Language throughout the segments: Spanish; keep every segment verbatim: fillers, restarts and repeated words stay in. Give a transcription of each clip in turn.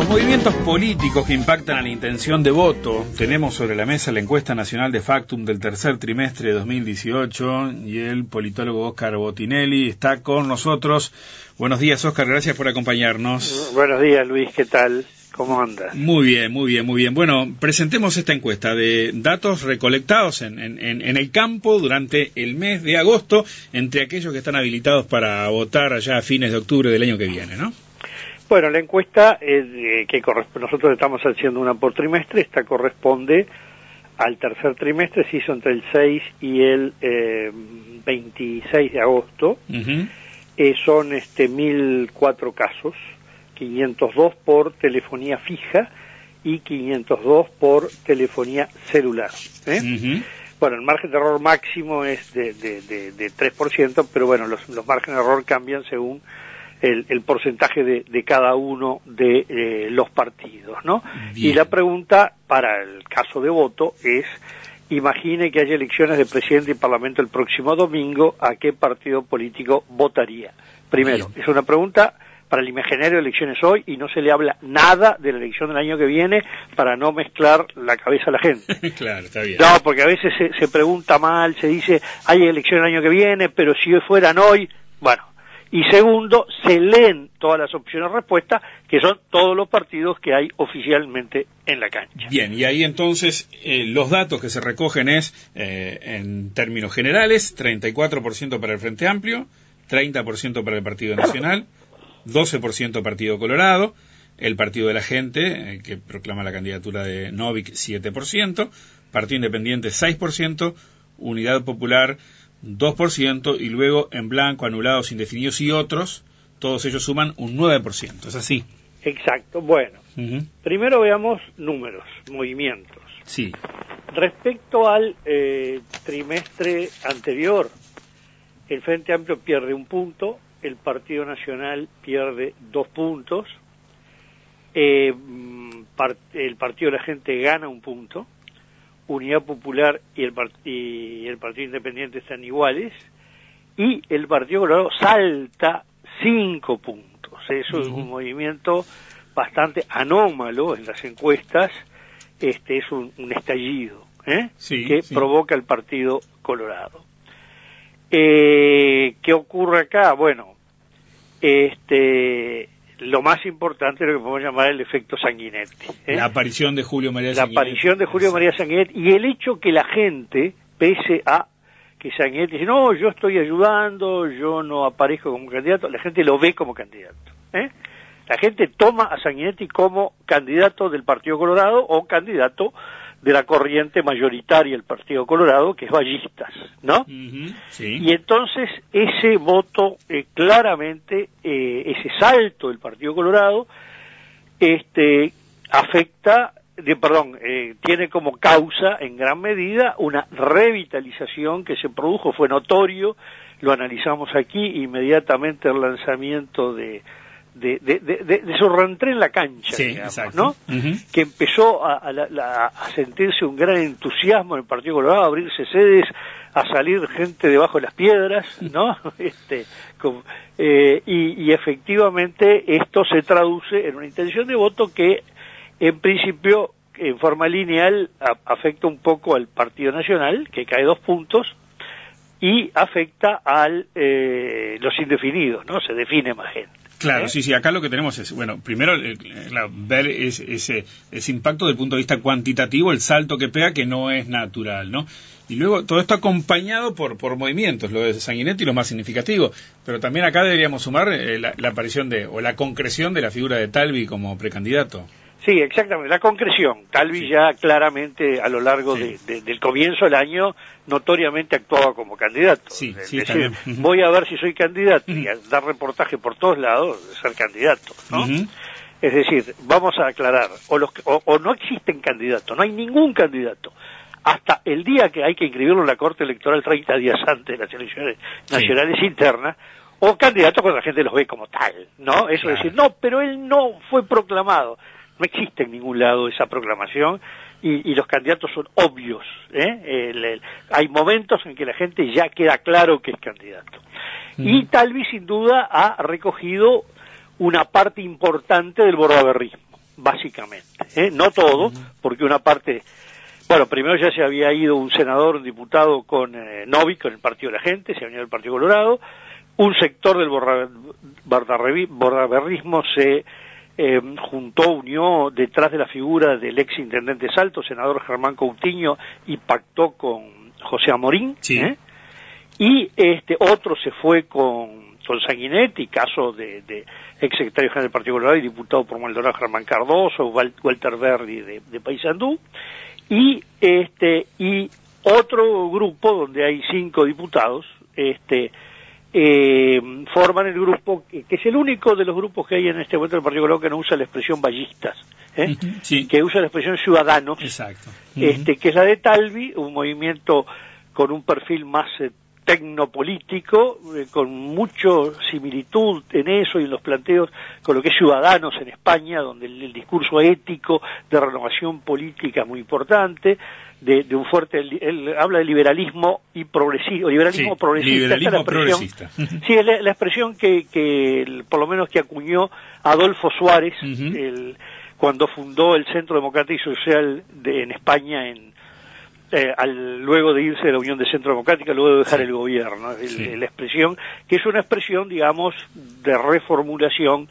movimientos políticos que impactan a la intención de voto. Tenemos sobre la mesa la encuesta nacional de Factum del tercer trimestre de dos mil dieciocho y el politólogo Óscar Botinelli está con nosotros. Buenos días, Óscar, gracias por acompañarnos. Buenos días, Luis, ¿qué tal? ¿Cómo andas? Muy bien, muy bien, muy bien. Bueno, presentemos esta encuesta de datos recolectados en, en, en el campo durante el mes de agosto entre aquellos que están habilitados para votar allá a fines de octubre del año que viene, ¿no? Bueno, la encuesta eh, que nosotros estamos haciendo una por trimestre, esta corresponde al tercer trimestre, se hizo entre el seis y el eh, veintiséis de agosto. Uh-huh. eh, son este mil cuatro casos, quinientos dos por telefonía fija y quinientos dos por telefonía celular. ¿eh? Uh-huh. Bueno, el margen de error máximo es de, de, de, de tres por ciento, pero bueno, los, los márgenes de error cambian según El, el porcentaje de, de cada uno de eh, los partidos, ¿no? Bien. Y la pregunta para el caso de voto es, imagine que haya elecciones de presidente y parlamento el próximo domingo, ¿a qué partido político votaría? Primero, Bien. Es una pregunta para el imaginario de elecciones hoy y no se le habla nada de la elección del año que viene para no mezclar la cabeza a la gente. Claro, está bien. No, porque a veces se, se pregunta mal, se dice, hay elección el año que viene, pero si fueran hoy, bueno. Y segundo, se leen todas las opciones de respuesta, que son todos los partidos que hay oficialmente en la cancha. Bien, y ahí entonces eh, los datos que se recogen es, eh, en términos generales, treinta y cuatro por ciento para el Frente Amplio, treinta por ciento para el Partido Nacional, doce por ciento Partido Colorado, el Partido de la Gente, eh, que proclama la candidatura de Novik, siete por ciento, Partido Independiente, seis por ciento, Unidad Popular, dos por ciento, y luego en blanco, anulados, indefinidos y otros, todos ellos suman un nueve por ciento, ¿es así? Exacto, bueno, uh-huh. Primero veamos números, movimientos. Sí. Respecto al eh, trimestre anterior, el Frente Amplio pierde un punto, el Partido Nacional pierde dos puntos, eh, part- el Partido de la Gente gana un punto, Unidad Popular y el, part- y el Partido Independiente están iguales, y el Partido Colorado salta cinco puntos. Eso uh-huh. es un movimiento bastante anómalo en las encuestas, este es un, un estallido ¿eh? sí, que sí. provoca el Partido Colorado. Eh, ¿Qué ocurre acá? Bueno, este... lo más importante es lo que podemos llamar el efecto Sanguinetti. ¿eh? La aparición de Julio María Sanguinetti. La aparición de Julio María Sanguinetti y el hecho que la gente, pese a que Sanguinetti dice, no, yo estoy ayudando, yo no aparezco como candidato, la gente lo ve como candidato. ¿eh? La gente toma a Sanguinetti como candidato del Partido Colorado o candidato de la corriente mayoritaria del Partido Colorado, que es Ballistas, ¿no? Uh-huh, sí. Y entonces ese voto, eh, claramente, eh, ese salto del Partido Colorado, este, afecta, de, perdón, eh, tiene como causa, en gran medida, una revitalización que se produjo, fue notorio, lo analizamos aquí, inmediatamente el lanzamiento de De, de, de, de su reentré en la cancha, sí, digamos, ¿no? Uh-huh. Que empezó a, a, la, a sentirse un gran entusiasmo en el Partido Colorado, a abrirse sedes, a salir gente debajo de las piedras, ¿no? este, como, eh, y, y efectivamente esto se traduce en una intención de voto que, en principio, en forma lineal, a, afecta un poco al Partido Nacional, que cae dos puntos, y afecta a eh, los indefinidos, ¿no? Se define más gente. Claro, ¿Eh? sí, sí, acá lo que tenemos es, bueno, primero eh, claro, ver ese, ese, ese impacto desde el punto de vista cuantitativo, el salto que pega, que no es natural, ¿no? Y luego todo esto acompañado por por movimientos, lo de Sanguinetti lo más significativo, pero también acá deberíamos sumar eh, la, la aparición de, o la concreción de la figura de Talvi como precandidato. Sí, exactamente, la concreción. Talvi sí. ya claramente a lo largo sí. de, de, del comienzo del año notoriamente actuaba como candidato. Sí, es sí, decir, uh-huh. voy a ver si soy candidato uh-huh. y a dar reportaje por todos lados de ser candidato, ¿no? Uh-huh. Es decir, vamos a aclarar, o, los, o, o no existen candidatos, no hay ningún candidato. Hasta el día que hay que inscribirlo en la Corte Electoral, treinta días antes de las elecciones sí. nacionales internas, o candidatos cuando la gente los ve como tal, ¿no? Eso claro. es decir, no, pero él no fue proclamado. No existe en ningún lado esa proclamación y, y los candidatos son obvios. ¿eh? El, el, hay momentos en que la gente ya queda claro que es candidato. Mm. Y Talvi sin duda ha recogido una parte importante del bordaberrismo. básicamente, ¿eh? No todo, porque una parte, bueno, primero ya se había ido un senador, un diputado con eh, Novik, con el Partido de la Gente, se había ido el Partido Colorado, un sector del bordaberrismo se eh, juntó, unió detrás de la figura del ex intendente Salto, senador Germán Coutinho, y pactó con José Amorín, sí. ¿eh? Y este otro se fue con, con Sanguinetti, caso de, de ex secretario general del Partido Colorado y diputado por Maldonado Germán Cardoso, Walter Verdi de, de Paysandú, y este y otro grupo donde hay cinco diputados, este eh, forman el grupo que, que es el único de los grupos que hay en este momento del Partido Colorado que no usa la expresión ballistas, ¿eh? Sí. Que usa la expresión ciudadanos. Exacto. Este que es la de Talvi, un movimiento con un perfil más eh, tecnopolítico, eh, con mucho similitud en eso y en los planteos con lo que es Ciudadanos en España, donde el, el discurso ético de renovación política es muy importante, de, de un fuerte, él, él habla de liberalismo y progresismo, liberalismo sí, progresista. Liberalismo Esa es la progresista. Sí, es la, la expresión que, que el, por lo menos que acuñó Adolfo Suárez, uh-huh. el, cuando fundó el Centro Democrático y Social de, en España en Eh, al, luego de irse de la Unión de Centro Democrática, luego de dejar sí. el gobierno, el, sí. la expresión, que es una expresión, digamos, de reformulación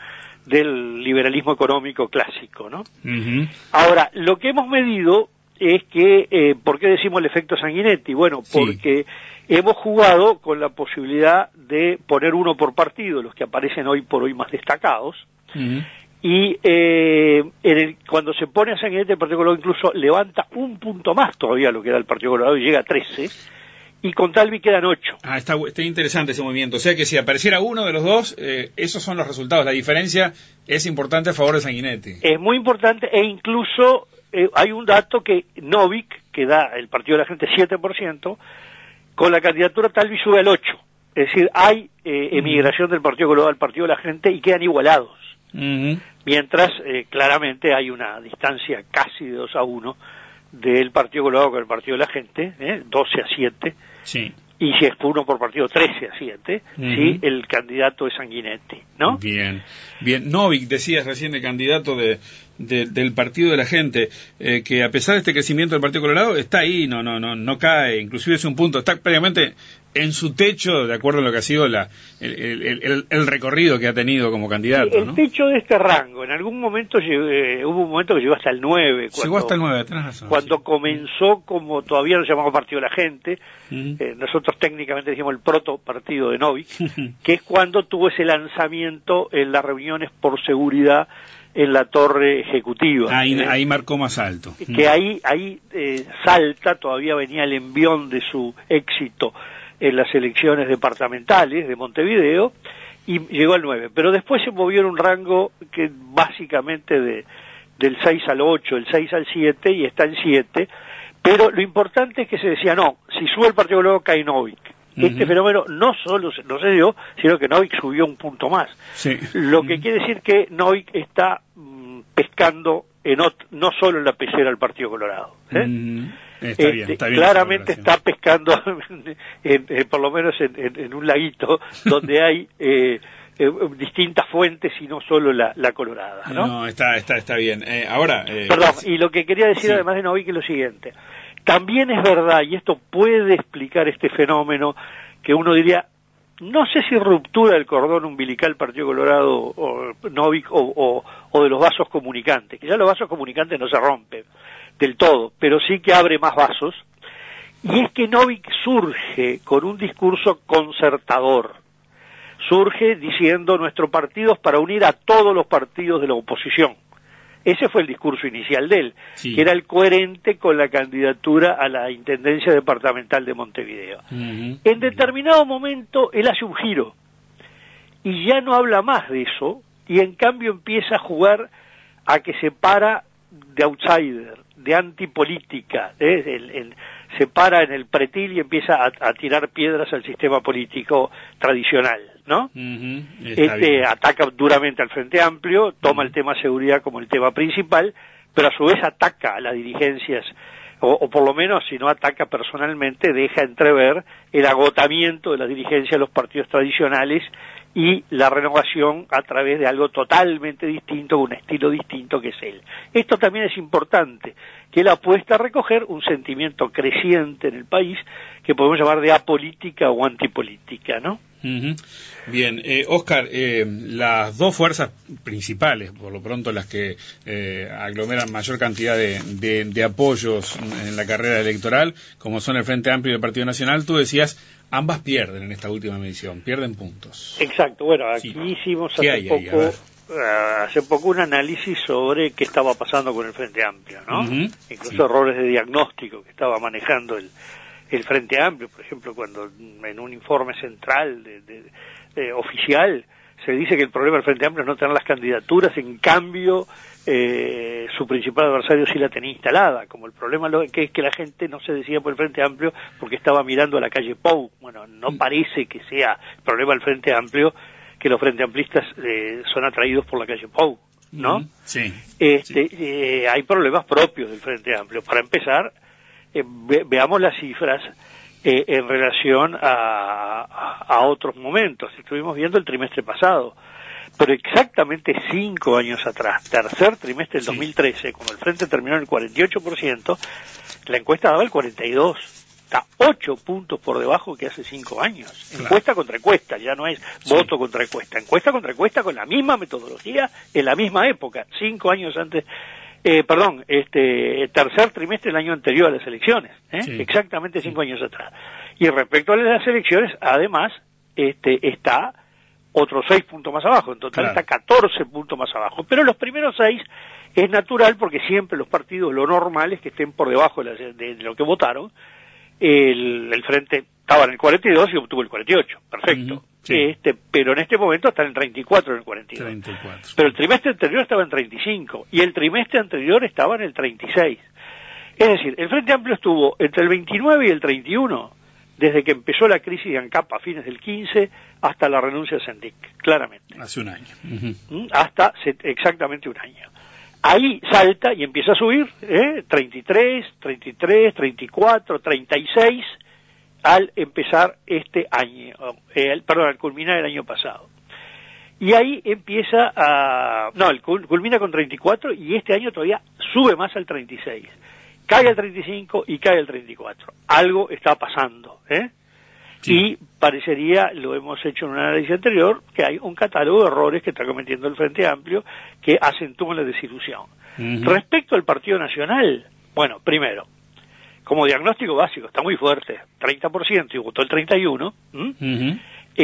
del liberalismo económico clásico, ¿no? Uh-huh. Ahora, lo que hemos medido es que, eh, ¿por qué decimos el efecto Sanguinetti? Bueno, porque sí. hemos jugado con la posibilidad de poner uno por partido, los que aparecen hoy por hoy más destacados, uh-huh. Y eh, en el, cuando se pone a Sanguinetti, el Partido Colorado incluso levanta un punto más todavía lo que era el Partido Colorado y llega a trece, y con Talvi quedan ocho. Ah, está, está interesante ese movimiento. O sea que si apareciera uno de los dos, eh, esos son los resultados. La diferencia es importante a favor de Sanguinetti. Es muy importante, e incluso eh, hay un dato que Novik, que da el Partido de la Gente siete por ciento, con la candidatura Talvi sube al ocho. Es decir, hay eh, emigración del Partido Colorado al Partido de la Gente y quedan igualados. Uh-huh. Mientras eh, claramente hay una distancia casi de dos a uno del Partido Colorado con el Partido de la Gente, ¿eh? doce a siete, sí. Y si es uno por partido, trece a siete, uh-huh. Si el candidato es Sanguinetti, ¿no? Bien, bien. Novik, decías recién, el candidato de, de, del Partido de la Gente, eh, que a pesar de este crecimiento del Partido Colorado, está ahí, no no no no cae, inclusive es un punto, está prácticamente en su techo, de acuerdo a lo que ha sido la, el, el, el, el recorrido que ha tenido como candidato. El ¿no? techo de este rango, en algún momento eh, hubo un momento que llegó hasta el nueve. Cuando, llegó hasta el nueve, tenés razón. Cuando sí. comenzó, como todavía nos llamamos Partido de la Gente, uh-huh. eh, nosotros técnicamente dijimos el proto partido de Novik, uh-huh. que es cuando tuvo ese lanzamiento en las reuniones por seguridad en la torre ejecutiva. Ahí, ¿eh? ahí marcó más alto. Que uh-huh. ahí, ahí eh, Salta, todavía venía el envión de su éxito en las elecciones departamentales de Montevideo, y llegó al nueve. Pero después se movió en un rango que básicamente de del seis al ocho, el seis al siete, y está en siete. Pero lo importante es que se decía, no, si sube el Partido Colorado cae Novik. Uh-huh. Este fenómeno no solo no se dio, sino que Novik subió un punto más. Sí. Lo que uh-huh. quiere decir que Novik está mmm, pescando en ot- no solo en la pecera del Partido Colorado. ¿eh? Uh-huh. Está bien, está bien, claramente está pescando, en, en, por lo menos en, en, en un laguito, donde hay eh, eh, distintas fuentes y no solo la, la colorada, ¿no? No, está, está, está bien. Eh, ahora... Eh, Perdón, y lo que quería decir sí. además de Novik es lo siguiente. También es verdad, y esto puede explicar este fenómeno, que uno diría, no sé si ruptura del cordón umbilical Partido Colorado o Novik o, o, o de los vasos comunicantes, que ya los vasos comunicantes no se rompen del todo, pero sí que abre más vasos, y es que Novik surge con un discurso concertador, surge diciendo nuestro partido es para unir a todos los partidos de la oposición. Ese fue el discurso inicial de él, sí. que era el coherente con la candidatura a la Intendencia Departamental de Montevideo. Uh-huh. En determinado momento él hace un giro, y ya no habla más de eso, y en cambio empieza a jugar a que se para de outsider, de antipolítica, ¿eh? el, el, se para en el pretil y empieza a, a tirar piedras al sistema político tradicional, ¿no? Uh-huh. Este ataca duramente al Frente Amplio, toma uh-huh. el tema seguridad como el tema principal, pero a su vez ataca a las dirigencias, o, o por lo menos si no ataca personalmente, deja entrever el agotamiento de las dirigencias de los partidos tradicionales y la renovación a través de algo totalmente distinto, un estilo distinto que es él. Esto también es importante, que él apuesta a recoger un sentimiento creciente en el país que podemos llamar de apolítica o antipolítica, ¿no? Uh-huh. Bien, eh, Oscar, eh, las dos fuerzas principales, por lo pronto las que eh, aglomeran mayor cantidad de, de, de apoyos en la carrera electoral, como son el Frente Amplio y el Partido Nacional, tú decías, ambas pierden en esta última medición, pierden puntos. Exacto, bueno, aquí sí. hicimos hace hay poco... Ahí, Uh, hace poco un análisis sobre qué estaba pasando con el Frente Amplio, ¿no? Uh-huh. Incluso sí. errores de diagnóstico que estaba manejando el, el Frente Amplio, por ejemplo, cuando en un informe central de, de, de oficial se dice que el problema del Frente Amplio es no tener las candidaturas, en cambio eh, su principal adversario sí la tenía instalada, como el problema lo, que es que la gente no se decía por el Frente Amplio porque estaba mirando a la calle Pou. Bueno, no uh-huh. parece que sea el problema del Frente Amplio que los Frente Amplistas eh, son atraídos por la calle Pou, ¿no? Sí. Este, sí. Eh, hay problemas propios del Frente Amplio. Para empezar, eh, ve, veamos las cifras eh, en relación a, a, a otros momentos. Estuvimos viendo el trimestre pasado, pero exactamente cinco años atrás, tercer trimestre del sí. dos mil trece, cuando el Frente terminó en el cuarenta y ocho por ciento, la encuesta daba el cuarenta y dos por ciento. Está ocho puntos por debajo que hace cinco años. Claro. Encuesta contra encuesta, ya no es sí. voto contra encuesta. Encuesta contra encuesta con la misma metodología en la misma época, cinco años antes, eh, perdón, este tercer trimestre del año anterior a las elecciones, ¿eh? sí. exactamente cinco sí. años atrás. Y respecto a las elecciones, además, este está otros seis puntos más abajo, en total claro. está catorce puntos más abajo. Pero los primeros seis es natural porque siempre los partidos, lo normal es que estén por debajo de, la, de lo que votaron. El, el Frente estaba en el cuarenta y dos y obtuvo el cuarenta y ocho, perfecto. Uh-huh, sí. Este, pero en este momento está en el treinta y cuatro en el cuarenta y dos. treinta y cuatro. Pero el trimestre anterior estaba en treinta y cinco y el trimestre anterior estaba en el treinta y seis. Es decir, el Frente Amplio estuvo entre el veintinueve y el treinta y uno, desde que empezó la crisis de ANCAP a fines del quince hasta la renuncia de Sendik, claramente. Hace un año. Uh-huh. Hasta exactamente un año. Ahí salta y empieza a subir, ¿eh? treinta y tres, treinta y tres, treinta y cuatro, treinta y seis, al empezar este año, eh, perdón, al culminar el año pasado. Y ahí empieza a... No, el culmina con treinta y cuatro y este año todavía sube más al treinta y seis. Cae al treinta y cinco y cae al treinta y cuatro. Algo está pasando, ¿eh? Sí. Y parecería, lo hemos hecho en un análisis anterior, que hay un catálogo de errores que está cometiendo el Frente Amplio que acentúan la desilusión. Uh-huh. Respecto al Partido Nacional, bueno, primero, como diagnóstico básico, está muy fuerte, treinta por ciento y votó el treinta y uno por ciento. Uh-huh.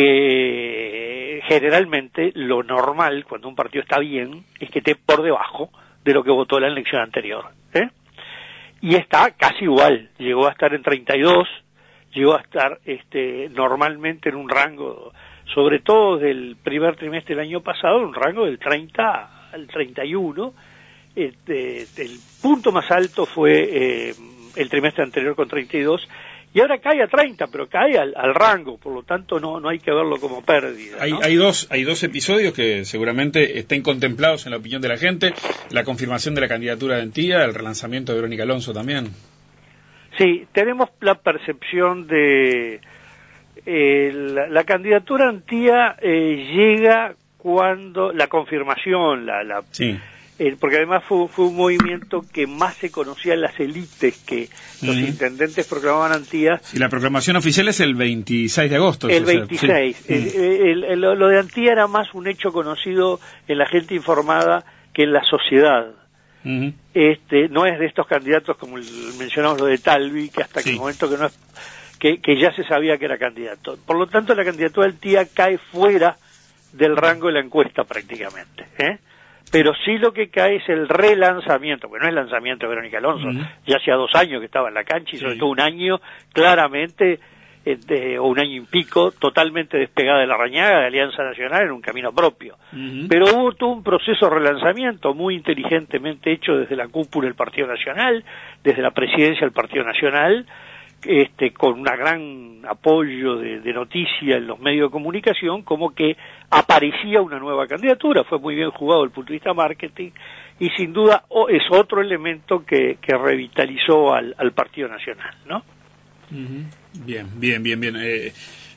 eh, generalmente lo normal cuando un partido está bien es que esté por debajo de lo que votó la elección anterior, ¿eh? Y está casi igual, llegó a estar en treinta y dos, llegó a estar este, normalmente en un rango, sobre todo del primer trimestre del año pasado, en un rango del treinta al treinta y uno. Este, el punto más alto fue eh, el trimestre anterior con treinta y dos, y ahora cae a treinta, pero cae al, al rango, por lo tanto no no hay que verlo como pérdida, ¿no? Hay, hay, dos, hay dos episodios que seguramente estén contemplados en la opinión de la gente, la confirmación de la candidatura de Antía, el relanzamiento de Verónica Alonso también. Sí, tenemos la percepción de eh, la, la candidatura Antía eh, llega cuando la confirmación, la, la sí. eh, porque además fue, fue un movimiento que más se conocía en las élites, que los uh-huh. intendentes proclamaban Antía. Y la proclamación oficial es el veintiséis de agosto. El veintiséis. Sí. El, el, el, lo de Antía era más un hecho conocido en la gente informada que en la sociedad. Uh-huh. Este no es de estos candidatos como el, mencionamos lo de Talvi, que hasta sí. que el momento que no es que, que ya se sabía que era candidato. Por lo tanto, la candidatura del Tía cae fuera del rango de la encuesta prácticamente, ¿eh? Pero sí lo que cae es el relanzamiento, porque no es lanzamiento de Verónica Alonso, uh-huh. ya hacía dos años que estaba en la cancha y sobre sí. todo un año claramente este, o un año y pico, totalmente despegada de la rañaga de Alianza Nacional en un camino propio. Uh-huh. Pero hubo todo un proceso de relanzamiento muy inteligentemente hecho desde la cúpula del Partido Nacional, desde la presidencia del Partido Nacional, este, con un gran apoyo de, de noticia en los medios de comunicación, como que aparecía una nueva candidatura. Fue muy bien jugado desde el punto de vista marketing y sin duda oh, es otro elemento que, que revitalizó al, al Partido Nacional, ¿no? Uh-huh. Bien, bien, bien, bien. Eh,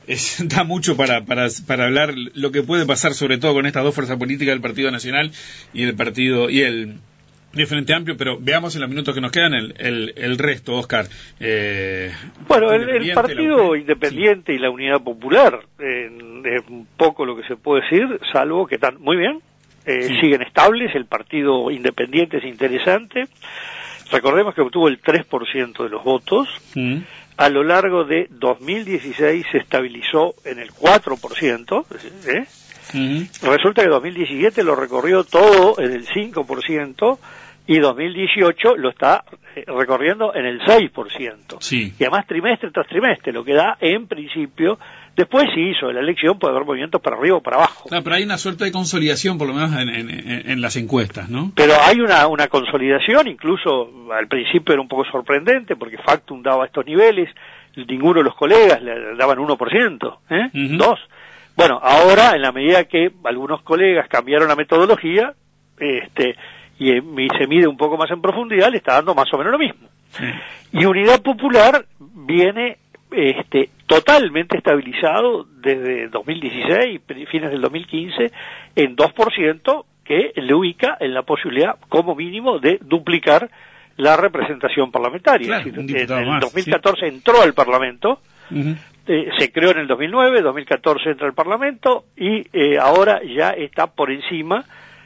es, da mucho para, para, para hablar lo que puede pasar, sobre todo con estas dos fuerzas políticas, el Partido Nacional y el Partido y el, y el Frente Amplio, pero veamos en los minutos que nos quedan el, el, el resto, Oscar. Eh, bueno, el, el Partido la, Independiente sí. y la Unidad Popular, eh, es un poco lo que se puede decir, salvo que están muy bien, eh, sí. siguen estables, el Partido Independiente es interesante. Recordemos que obtuvo el tres por ciento de los votos. Mm. A lo largo de dos mil dieciséis se estabilizó en el cuatro por ciento. ¿eh? Mm. Resulta que dos mil diecisiete lo recorrió todo en el cinco por ciento y dos mil dieciocho lo está recorriendo en el seis por ciento. Sí. Y además trimestre tras trimestre, lo que da en principio, después sí hizo la elección, puede haber movimientos para arriba o para abajo. No, pero hay una suerte de consolidación, por lo menos en, en, en las encuestas, ¿no? Pero hay una, una consolidación, incluso al principio era un poco sorprendente, porque Factum daba estos niveles, ninguno de los colegas le daban uno por ciento, ¿eh? Uh-huh. Dos. Bueno, ahora, en la medida que algunos colegas cambiaron la metodología, este... y se mide un poco más en profundidad, le está dando más o menos lo mismo. Sí. Y Unidad Popular viene este, totalmente estabilizado desde dos mil dieciséis, fines del dos mil quince, en dos por ciento, que le ubica en la posibilidad, como mínimo, de duplicar la representación parlamentaria. Claro, es decir, en el más, dos mil catorce sí. entró al Parlamento, uh-huh. eh, se creó en el dos mil nueve, dos mil catorce entra al Parlamento, y eh, ahora ya está por encima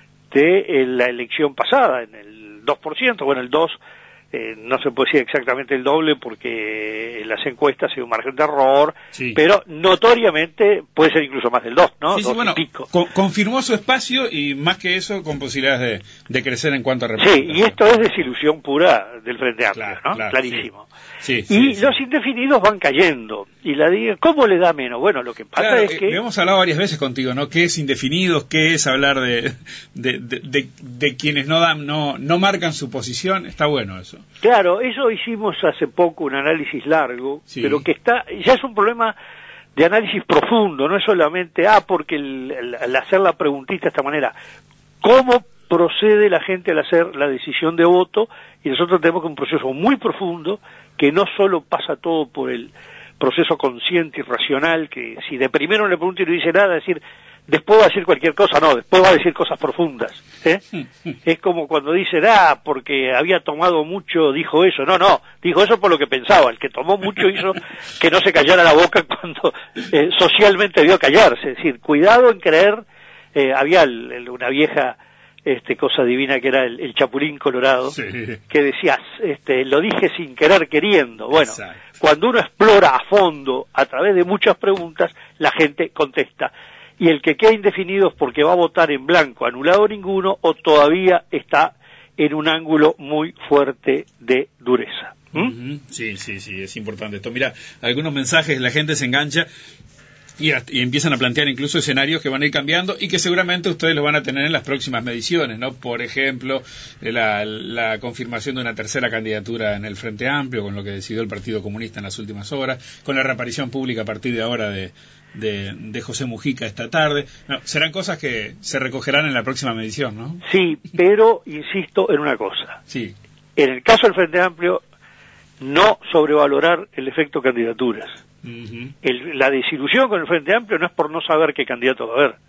de la elección pasada, en el dos por ciento, bueno, el dos, eh, no se puede decir exactamente el doble porque en las encuestas hay un margen de error, sí. pero notoriamente puede ser incluso más del dos, ¿no? Sí, sí, dos bueno, y pico. Con, confirmó su espacio y más que eso con posibilidades de, de crecer en cuanto a representación. Sí, y esto es desilusión pura del Frente Amplio, claro, ¿no? Claro, clarísimo. Sí. Sí, y sí, los sí. indefinidos van cayendo. Y la diga, ¿cómo le da menos? Bueno, lo que pasa claro, es que... Eh, hemos hablado varias veces contigo, ¿no? ¿Qué es indefinidos? ¿Qué es hablar de de, de, de, de quienes no dan, no, no marcan su posición? Está bueno eso. Claro, eso hicimos hace poco un análisis largo, sí. pero que está, ya es un problema de análisis profundo, no es solamente, ah, porque el, el, el hacer la preguntita de esta manera, ¿cómo procede la gente al hacer la decisión de voto? Y nosotros tenemos un proceso muy profundo que no solo pasa todo por el proceso consciente y racional, que si de primero le pregunta y no dice nada, decir, después va a decir cualquier cosa, no, después va a decir cosas profundas. ¿eh? Es como cuando dicen, ah, porque había tomado mucho, dijo eso. No, no, dijo eso por lo que pensaba. El que tomó mucho hizo que no se callara la boca cuando eh, socialmente debió callarse. Es decir, cuidado en creer, eh, había el, el, una vieja... este cosa divina que era el, el Chapulín Colorado, sí. que decías, este, lo dije sin querer queriendo. Bueno, exacto. Cuando uno explora a fondo, a través de muchas preguntas, la gente contesta. Y el que queda indefinido es porque va a votar en blanco, anulado ninguno, o todavía está en un ángulo muy fuerte de dureza. ¿Mm? Uh-huh. Sí, sí, sí, es importante esto. Mira, algunos mensajes, la gente se engancha Y, y empiezan a plantear incluso escenarios que van a ir cambiando y que seguramente ustedes los van a tener en las próximas mediciones, ¿no? Por ejemplo, la, la confirmación de una tercera candidatura en el Frente Amplio, con lo que decidió el Partido Comunista en las últimas horas, con la reaparición pública a partir de ahora de, de, de José Mujica esta tarde. No, serán cosas que se recogerán en la próxima medición, ¿no? Sí, pero insisto en una cosa. Sí. En el caso del Frente Amplio, no sobrevalorar el efecto candidaturas. Uh-huh. El, la desilusión con el Frente Amplio no es por no saber qué candidato va a haber.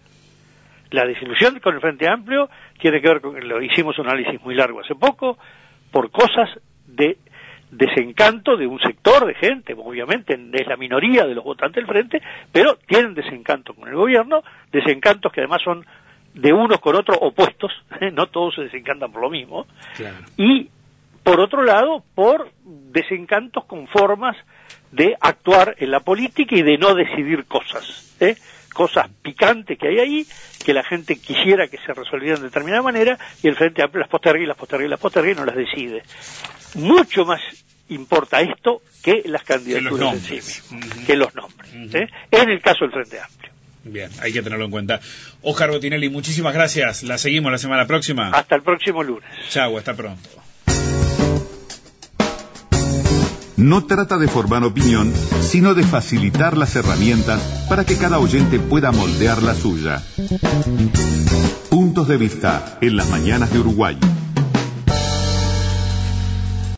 La desilusión con el Frente Amplio tiene que ver con, lo hicimos un análisis muy largo hace poco, por cosas de desencanto de un sector de gente, obviamente es la minoría de los votantes del Frente, pero tienen desencanto con el gobierno, desencantos que además son de unos con otros opuestos, ¿eh? No todos se desencantan por lo mismo, claro. Y por otro lado, por desencantos con formas de actuar en la política y de no decidir cosas, ¿eh? Cosas picantes que hay ahí, que la gente quisiera que se resolvieran de determinada manera, y el Frente Amplio las posterga y las posterga y las posterga y no las decide. Mucho más importa esto que las candidaturas en sí mismas, uh-huh. que los nombres, uh-huh. ¿eh? En el caso del Frente Amplio. Bien, hay que tenerlo en cuenta. Oscar Botinelli, muchísimas gracias. La seguimos la semana próxima. Hasta el próximo lunes. Chau, hasta pronto. No trata de formar opinión, sino de facilitar las herramientas para que cada oyente pueda moldear la suya. Puntos de vista en las mañanas de Uruguay.